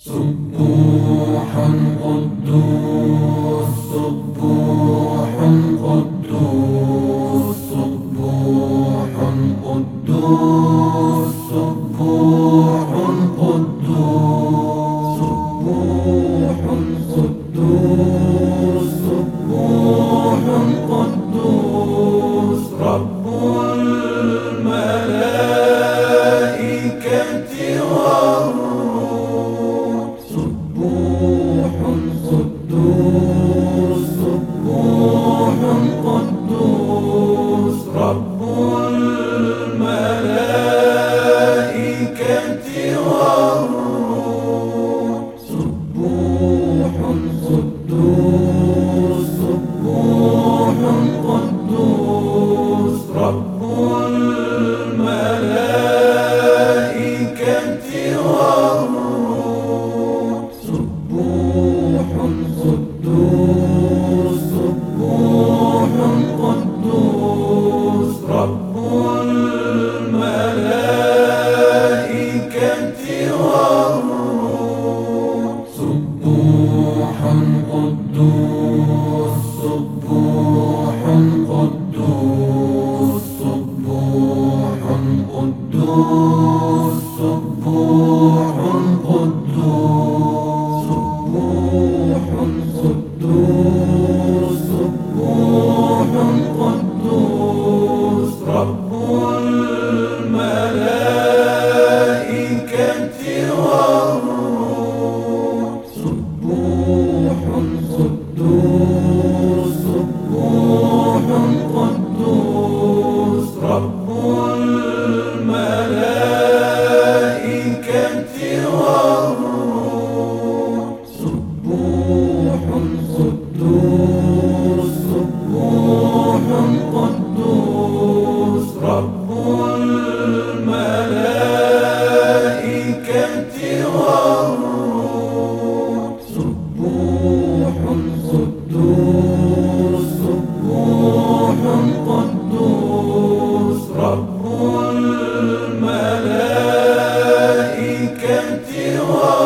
سبوح قدوس سبوح قدوس سبوح قدوس سبوح قدوس سبوح قدوس سبوح قدوس رب الملائكة والروح سبوح قدوس سبوح قدوس رب الملائكة والروح سبوح قدوس سبوح قدوس رب الملائكة والروح سبوح قدوس سبوح قدوس رب الملائكة والروح سبوح قدوس سبوح قدوس سبوح قدوس سبوح قدوس سبوح قدوس سبوح قدوس رب الملائكة والروح سبوح قدوس سبوح قدوس رب الملائكة والروح سبوح قدوس سبوح قدوس رب الملائكة والروح سبوح قدوس سبوح قدوس رب الملائكة والروح